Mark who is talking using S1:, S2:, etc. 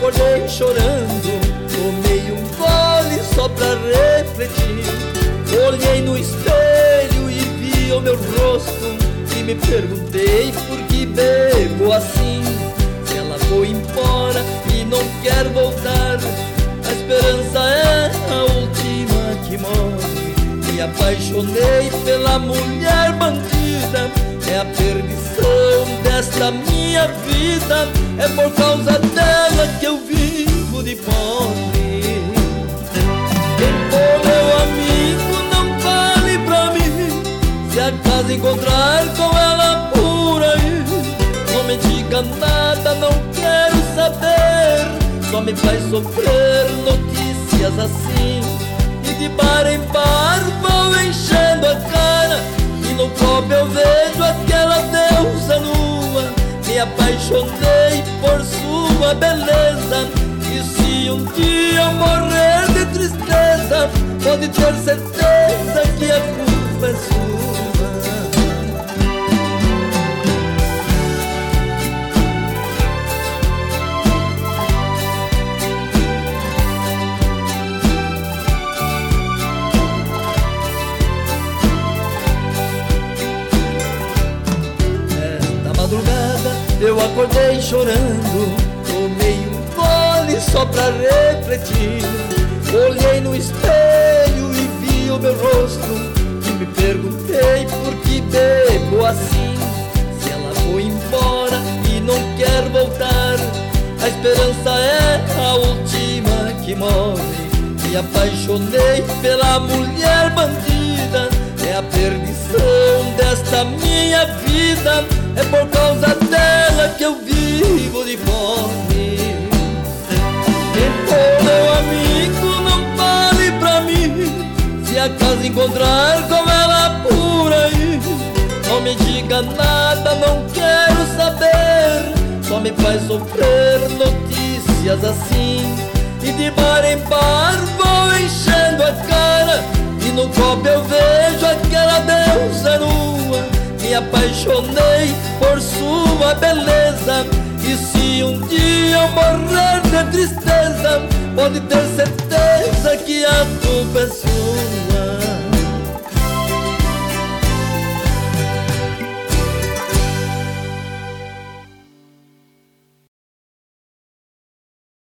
S1: acordei chorando, tomei um gole só pra refletir. Olhei no espelho e vi o meu rosto e me perguntei por que bebo assim. Se ela foi embora e não quer voltar, a esperança é a última que morre. Me apaixonei pela mulher bandida, é a perdição desta minha vida. É por causa dela que eu vivo de pobre. Então meu amigo, não fale pra mim, se acaso encontrar com ela por aí. Não me diga nada, não quero saber, só me faz sofrer notícias assim. E de bar em bar vou enchendo a cara, e no copo eu vejo aquela deusa nua. Me apaixonei por sua beleza, e se um dia eu morrer de tristeza, pode ter certeza que a culpa é sua. Eu acordei chorando, tomei um gole só pra refletir. Olhei no espelho e vi o meu rosto e me perguntei por que bebo assim. Se ela foi embora e não quer voltar, a esperança é a última que morre. Me apaixonei pela mulher bandida, é a perdição desta minha vida. É por causa dela que eu vivo de fome. Então meu amigo, não fale pra mim, se acaso encontrar com ela por aí. Não me diga nada, não quero saber, só me faz sofrer notícias assim. E de bar em bar vou enchendo a cara, e no copo eu vejo aquela deusa nua. Me apaixonei por sua beleza, e se um dia eu morrer de tristeza, pode ter certeza que a culpa é sua.